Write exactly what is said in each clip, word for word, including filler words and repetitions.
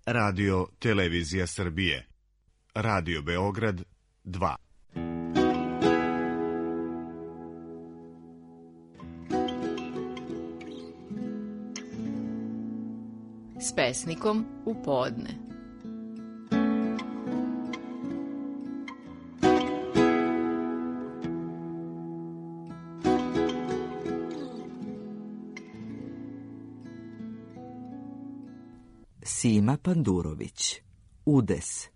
Radio Televizija Srbije. Radio Beograd dva. S pesnikom u podne. Sima Pandurović. Udes.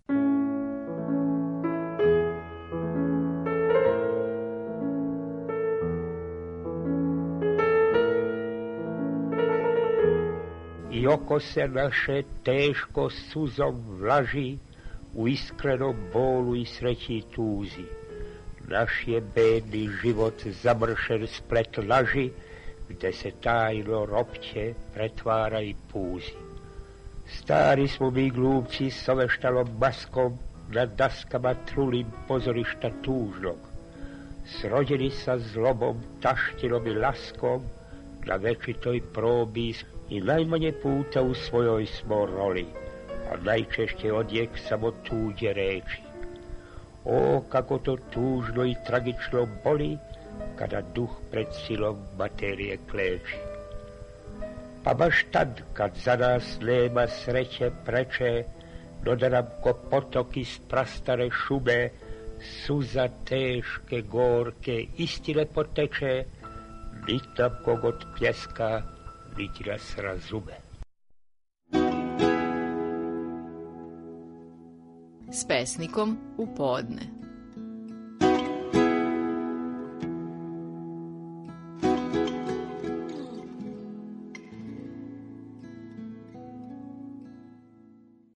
I oko se naše teško suzom vlaži, u iskrenom bolu i sreći i tuzi. Naš je bedni život zamršen splet laži, gde se tajno ropće pretvara i puzi. Stari smo mi glumci s oveštalom maskom, na daskama trulim pozorišta tužnog. Srođeni sa zlobom, taštinom i laskom, na večitoj probi i najmanje puta u svojoj smo roli, a najčešće odjek samo tuđe reči. O, kako to tužno i tragično boli, kada duh pred silom materije kleči. Pa baš tad, kad za nas nema sreće preče, no da nam ko potok iz prastare šume, suza teške, gorke, istine poteče, niti nam kogod pljeska, niti nas razume. S pesnikom u podne.